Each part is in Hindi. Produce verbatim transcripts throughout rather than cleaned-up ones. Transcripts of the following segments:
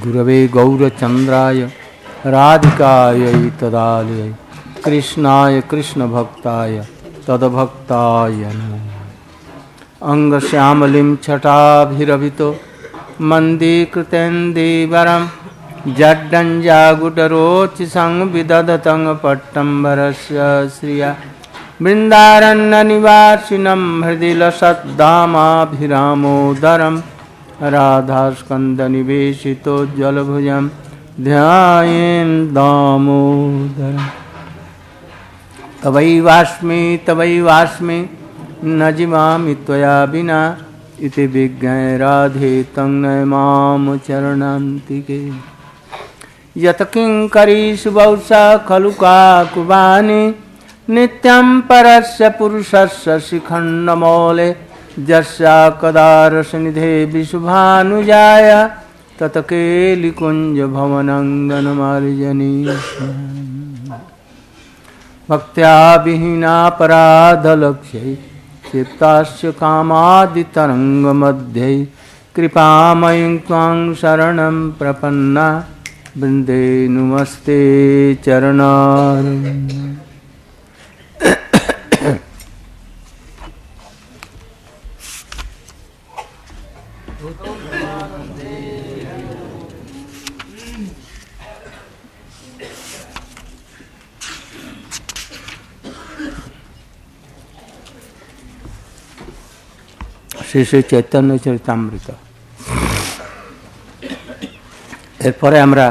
गुरवे गौरचंद्राय राधिकायै तदालयै कृष्णाय कृष्णभक्ताय तद्भक्ताय नमः। अंगश्यामलिं छटाभिरभितो मन्दीकृतेन्दीवरं जड्डञ्जागुटरोचिसं विदधतं पट्टम्बरस्य श्रिया बृन्दारण्यनिवासिनं हृदि लसद्धामाभिरामोदरं राधास्कन्दनिवेशितो जलभुजं ध्यायेन् दामोदरम्। तवैवास्मि तवैवास्मि न जीवामि त्वया विना इति विज्ञाय राधे तं नमाम चरणान्तिके। यत् किङ्करीषु बहुशः खलु काकुवानि नित्यं परस्य पुरुषस्य शिखण्डमौले यस्या कदा रसनिधे विशुभानुजाय तत् केलिकुञ्जभवनङ्गनमार्जनी भक्त्या विहीनापराधलक्ष्यै क्षिप्तास्य कामादितरङ्गमध्ये कृपामयीं त्वां शरणं प्रपन्ना वृन्दे नुमस्ते चरणारविन्दे। শ্রী শ্রী চৈতন্য চরিতামৃত। এরপরে আমরা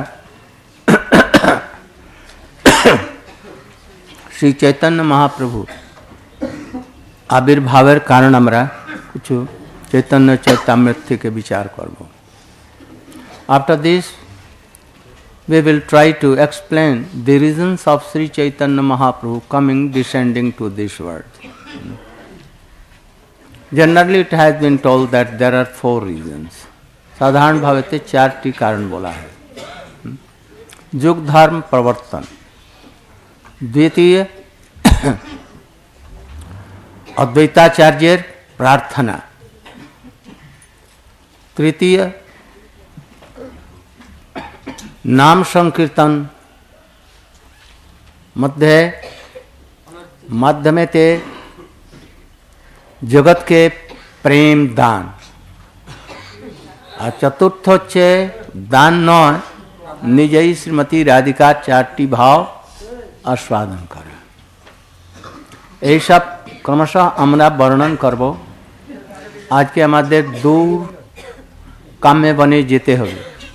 শ্রী চৈতন্য মহাপ্রভু আবির্ভাবের কারণ আমরা কিছু চৈতন্য চরিতামৃত থেকে বিচার করব। After this we will try to explain the reasons of Sri Chaitanya Mahaprabhu coming, descending to this world. Generally it has been told that there are four reasons. साधारण भावेते चारटी कारण बोला है। युग धर्म प्रवर्तन, द्वितीय अद्वैताचार्य प्रार्थना, तृतीय नाम संकीर्तन, मध्य मध्य में ते जगत के प्रेम दान, और चतुर्थ होच्छे दान नय निजई श्रीमती राधिका चारटी भाव आस्वादन करा। এই সব ক্রমশঃ আমরা বর্ণন করব। আজকে আমাদের দূর কামে বনে যেতে হবে,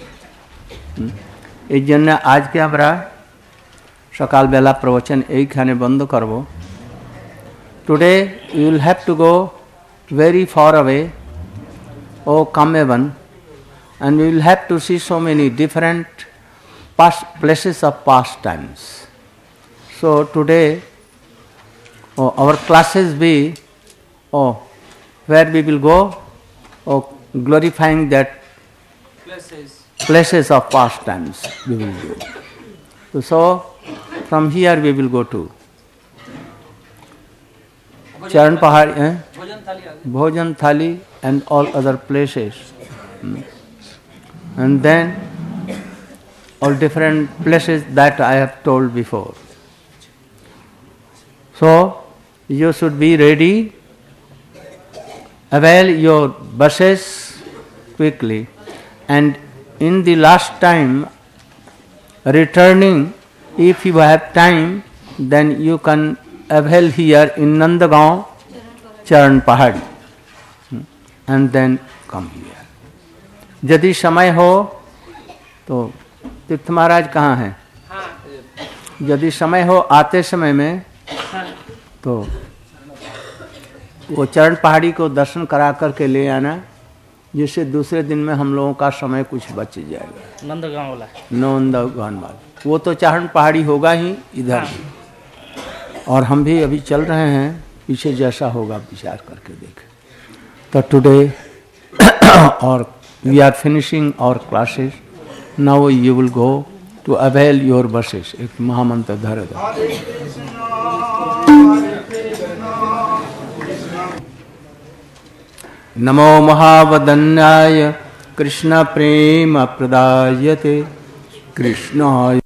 এই জন্য আজকে আমরা সকালবেলা প্রবচন এইখানে বন্ধ করব। Today you will have to go very far away, oh Kamyavan, and we will have to see so many different past places of pastimes. So today, oh, our classes be, oh, where we will go, oh, glorifying that places, places of pastimes we will do. So, so from here we will go to Charan Pahad, eh? Bhojan Thali and all other places. Hmm. And then all different places that I have told before. So you should be ready, avail your buses quickly, and in the last time returning, if you have time, then you can avail here in Nandagaon, Charan Pahad, and then come here. यदि समय हो तो तीर्थ महाराज कहाँ हैं? यदि समय हो आते समय में तो वो चरण पहाड़ी को दर्शन करा करके ले आना, जिससे दूसरे दिन में हम लोगों का समय कुछ बच जाएगा। नंदगांव वाला नंदगांव वाला वो तो चरण पहाड़ी होगा ही इधर भी, और हम भी अभी चल रहे हैं, पीछे जैसा होगा विचार करके देखें। तो टुडे और we are finishing our classes. Now you will go to avail your buses. एक महामंत्र धर दो। नमो महावदन्याय कृष्ण प्रेम प्रदायते कृष्णाय